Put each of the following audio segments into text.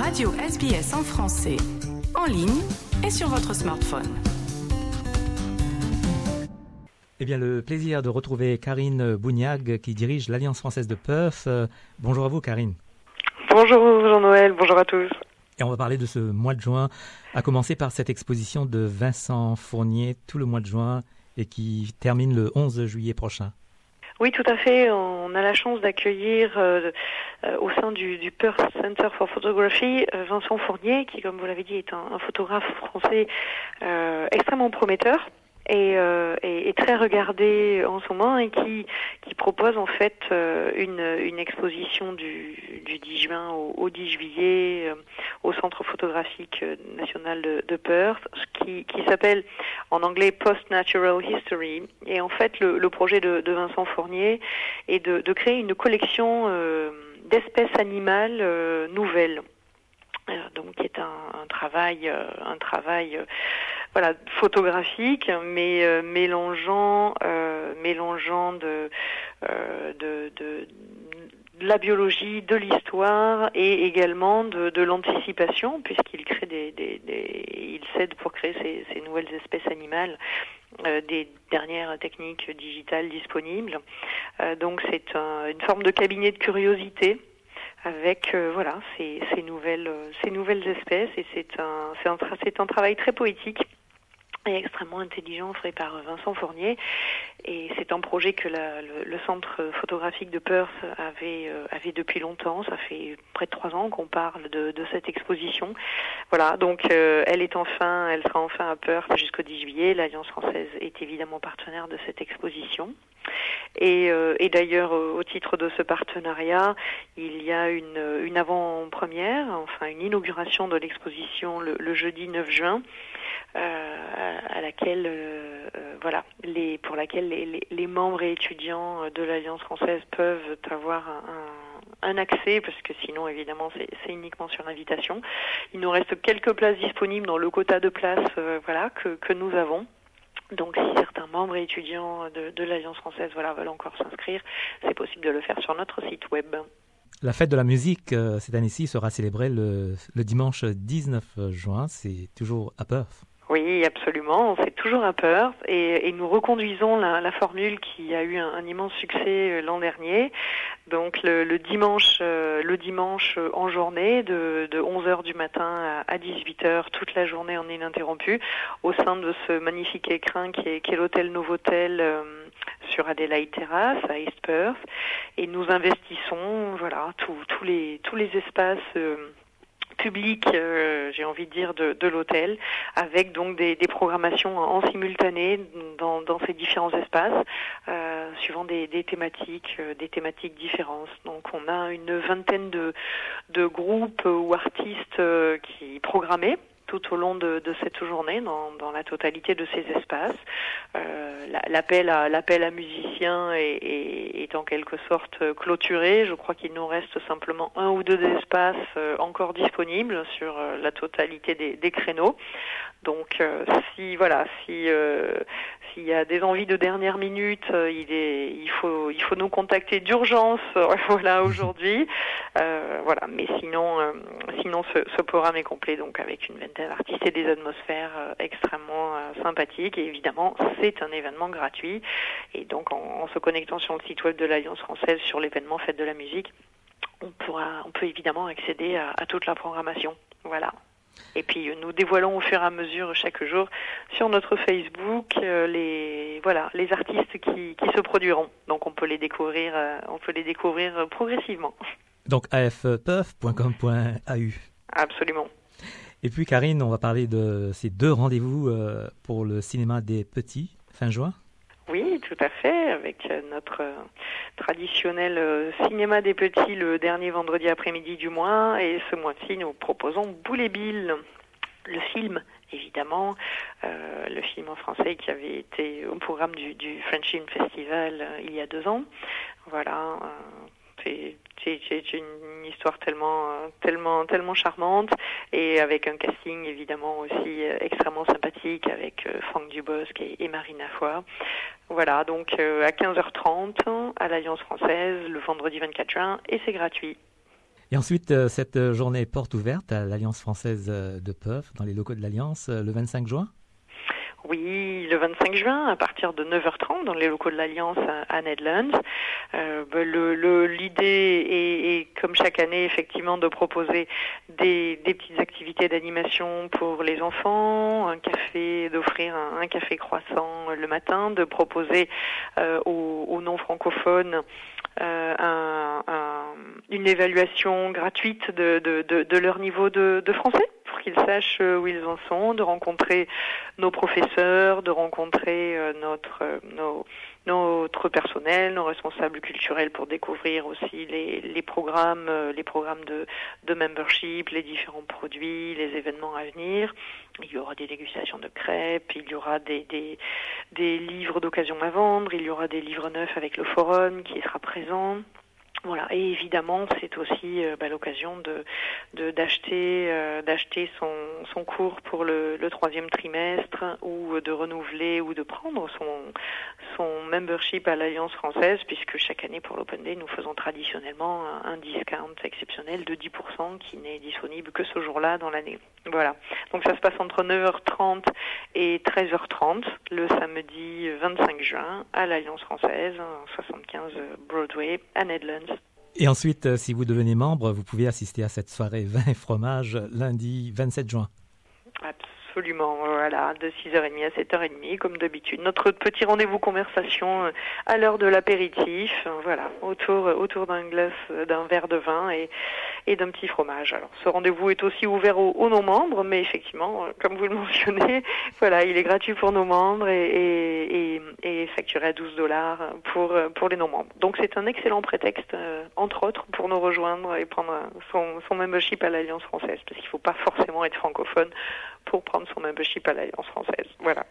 Radio SBS en français, en ligne et sur votre smartphone. Eh bien, le plaisir de retrouver Karine Bouniag qui dirige l'Alliance française de Perth. Bonjour à vous, Karine. Bonjour Jean-Noël, bonjour à tous. Et on va parler de ce mois de juin, à commencer par cette exposition de Vincent Fournier tout le mois de juin et qui termine le 11 juillet prochain. Oui, tout à fait. On a la chance d'accueillir au sein du Perth Center for Photography Vincent Fournier, qui, comme vous l'avez dit, est un photographe français extrêmement prometteur et très regardé en ce moment et qui propose en fait une exposition du 10 juin au 10 juillet au Centre photographique national de Perth, qui s'appelle en anglais Post-Natural History. Et en fait, le projet de Vincent Fournier est de créer une collection d'espèces animales nouvelles. Donc, qui est un travail voilà, photographique, mais mélangeant de la biologie, de l'histoire et également de l'anticipation, puisqu'il crée il s'aide pour créer ces nouvelles espèces animales des dernières techniques digitales disponibles. Donc c'est une forme de cabinet de curiosité avec voilà ces nouvelles espèces, et c'est un travail très poétique et extrêmement intelligent fait par Vincent Fournier. Et c'est un projet que le centre photographique de Perth avait depuis longtemps. Ça fait près de 3 ans qu'on parle de cette exposition. Voilà, donc elle sera enfin à Perth jusqu'au 10 juillet. L'Alliance française est évidemment partenaire de cette exposition. Et d'ailleurs, au titre de ce partenariat, il y a une avant-première, enfin une inauguration de l'exposition le jeudi 9 juin, à laquelle pour laquelle les membres et étudiants de l'Alliance française peuvent avoir un accès, parce que sinon évidemment c'est uniquement sur invitation. Il nous reste quelques places disponibles dans le quota de places que nous avons. Donc si certains membres et étudiants de l'Alliance française veulent encore s'inscrire, c'est possible de le faire sur notre site web. La fête de la musique cette année-ci sera célébrée le dimanche 19 juin, c'est toujours à Perth. Oui, absolument, c'est toujours à Perth et nous reconduisons la formule qui a eu un immense succès l'an dernier. Donc le dimanche en journée de 11h du matin à 18h, toute la journée en ininterrompue, au sein de ce magnifique écrin qui est l'hôtel Novotel sur Adelaide Terrace à East Perth, et nous investissons tous les espaces public, j'ai envie de dire, de l'hôtel, avec donc des programmations en simultané dans ces différents espaces, suivant des thématiques différentes. Donc on a une vingtaine de groupes ou artistes qui programmés tout au long de cette journée dans la totalité de ces espaces. L'appel à musiciens est en quelque sorte clôturé. Je crois qu'il nous reste simplement 1 ou 2 espaces encore disponibles sur la totalité des créneaux. Donc s'il y a des envies de dernière minute, il faut nous contacter d'urgence aujourd'hui. Mais sinon ce programme est complet, donc avec une vingtaine d'artistes et des atmosphères extrêmement sympathiques. Et évidemment, c'est un événement gratuit. Et donc en se connectant sur le site web de l'Alliance française sur l'événement Fête de la musique, on peut évidemment accéder à toute la programmation. Voilà. Et puis nous dévoilons au fur et à mesure chaque jour sur notre Facebook les artistes qui se produiront. Donc on peut les découvrir progressivement. Donc afperth.com.au. Absolument. Et puis Karine, on va parler de ces 2 rendez-vous pour le cinéma des petits fin juin. Oui, tout à fait, avec notre traditionnel cinéma des petits le dernier vendredi après-midi du mois. Et ce mois-ci, nous proposons Boule et Bill, le film, évidemment, le film en français qui avait été au programme du French Film Festival il y a 2 ans. Voilà, c'est une histoire tellement charmante, et avec un casting évidemment aussi extrêmement sympathique avec Franck Dubosc et Marina Foy. Voilà, donc à 15h30 à l'Alliance française le vendredi 24 juin, et c'est gratuit. Et ensuite, cette journée porte ouverte à l'Alliance française de Perth, dans les locaux de l'Alliance, le 25 juin. Oui, le 25 juin, à partir de 9h30, dans les locaux de l'Alliance à Nedlands. L'idée est, comme chaque année, effectivement, de proposer des petites activités d'animation pour les enfants, d'offrir un café croissant le matin, de proposer aux non-francophones une évaluation gratuite de leur niveau de français, pour qu'ils sachent où ils en sont, de rencontrer nos professeurs, de rencontrer notre personnel, nos responsables culturels pour découvrir aussi les programmes de membership, les différents produits, les événements à venir. Il y aura des dégustations de crêpes, il y aura des livres d'occasion à vendre, il y aura des livres neufs avec le forum qui sera présent. Voilà, et évidemment, c'est aussi l'occasion d'acheter son cours pour le troisième trimestre, ou de renouveler ou de prendre son membership à l'Alliance française, puisque chaque année pour l'Open Day, nous faisons traditionnellement un discount exceptionnel de 10% qui n'est disponible que ce jour-là dans l'année. Voilà. Donc ça se passe entre 9h30 et 13h30 le samedi 25 juin à l'Alliance française, 75 Broadway à Nedlands. Et ensuite, si vous devenez membre, vous pouvez assister à cette soirée vin et fromage lundi 27 juin. Absolument, voilà, de 6h30 à 7h30, comme d'habitude. Notre petit rendez-vous conversation à l'heure de l'apéritif, voilà, autour d'un verre de vin et d'un petit fromage. Alors, ce rendez-vous est aussi ouvert aux non-membres, mais effectivement, comme vous le mentionnez, voilà, il est gratuit pour nos membres et facturé à $12 pour les non-membres. Donc, c'est un excellent prétexte, entre autres, pour nous rejoindre et prendre son membership à l'Alliance française, parce qu'il ne faut pas forcément être francophone pour prendre son membership à l'Alliance française. Voilà.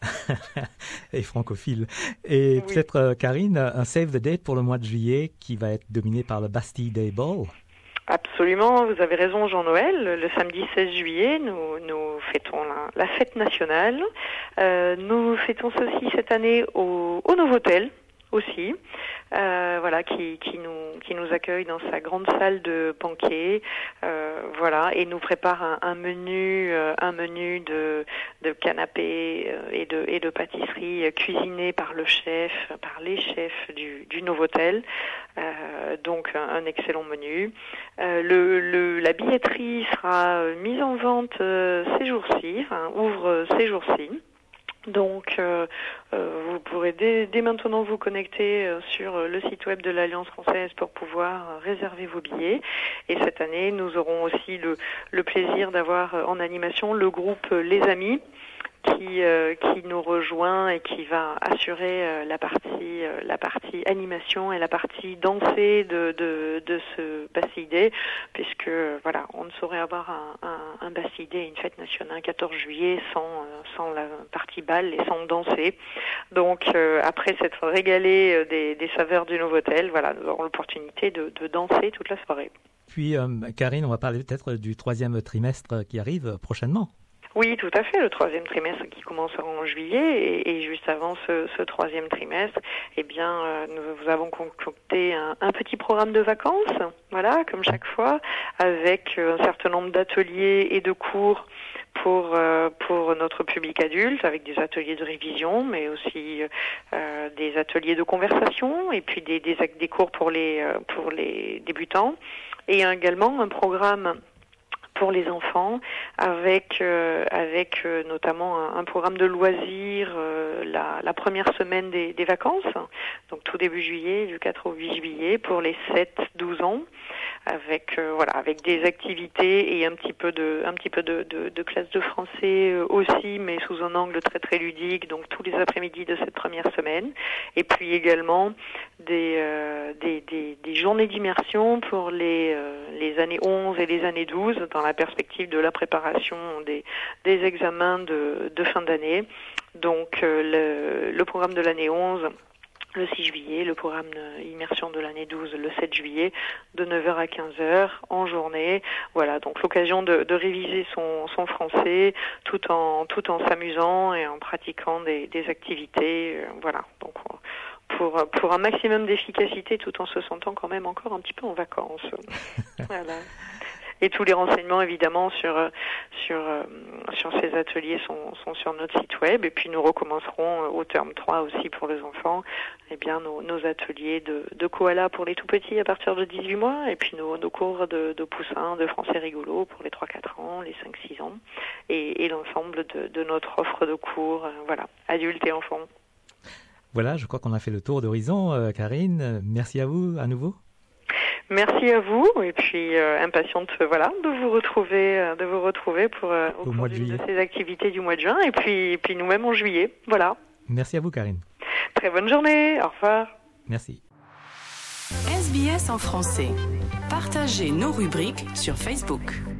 Et francophile. Et oui. Peut-être, Karine, un save the date pour le mois de juillet qui va être dominé par le Bastille Day Ball. Absolument, vous avez raison, Jean-Noël. Le samedi 16 juillet, nous fêtons la fête nationale. Nous fêtons ceci cette année au Novotel aussi, voilà, qui nous accueille dans sa grande salle de banquet, voilà, et nous prépare un menu de canapés et de pâtisseries cuisinées par les chefs du Novotel. Donc un excellent menu. La billetterie sera mise en vente ces jours-ci, ouvre ces jours-ci. Donc, vous pourrez dès maintenant vous connecter sur le site web de l'Alliance française pour pouvoir réserver vos billets. Et cette année, nous aurons aussi le plaisir d'avoir en animation le groupe Les Amis, qui nous rejoint et qui va assurer la partie animation et la partie dansée de ce Bastille Day, puisque voilà, on ne saurait avoir un Bastille Day, une fête nationale 14 juillet sans la partie bal et sans danser. Donc après s'être régalé des saveurs du Novotel, voilà, nous aurons l'opportunité de danser toute la soirée. Puis Karine, on va parler peut-être du troisième trimestre qui arrive prochainement. Oui, tout à fait, le troisième trimestre qui commencera en juillet et juste avant ce troisième trimestre, eh bien, nous avons concocté un petit programme de vacances, voilà, comme chaque fois, avec un certain nombre d'ateliers et de cours pour notre public adulte, avec des ateliers de révision, mais aussi des ateliers de conversation et puis des cours pour les débutants, et également un programme pour les enfants, avec notamment un programme de loisirs la première semaine des vacances, donc tout début juillet, du 4 au 8 juillet, pour les 7-12 ans, avec des activités et un petit peu de classe de français aussi, mais sous un angle très très ludique, donc tous les après-midi de cette première semaine, et puis également des journées d'immersion pour les années 11 et les années 12 dans la perspective de la préparation des examens de fin d'année. Donc le programme de l'année 11 le 6 juillet, le programme immersion de l'année 12 le 7 juillet, de 9h à 15h en journée. Voilà, donc l'occasion de réviser son français tout en s'amusant et en pratiquant des activités. Voilà, donc pour un maximum d'efficacité tout en se sentant quand même encore un petit peu en vacances. Voilà. Et tous les renseignements évidemment sur ces ateliers sont sur notre site web. Et puis nous recommencerons au terme 3 aussi pour les enfants, nos ateliers de koala pour les tout petits à partir de 18 mois, et puis nos cours de poussins, de français rigolo pour les 3-4 ans, les 5-6 ans, et l'ensemble de notre offre de cours, adultes et enfants. Voilà, je crois qu'on a fait le tour d'horizon, Karine. Merci à vous à nouveau. Merci à vous, et puis impatiente de vous retrouver pour au cours de ces activités du mois de juin, et puis nous-mêmes en juillet. Voilà. Merci à vous, Karine. Très bonne journée. Au revoir. Merci. SBS en français. Partagez nos rubriques sur Facebook.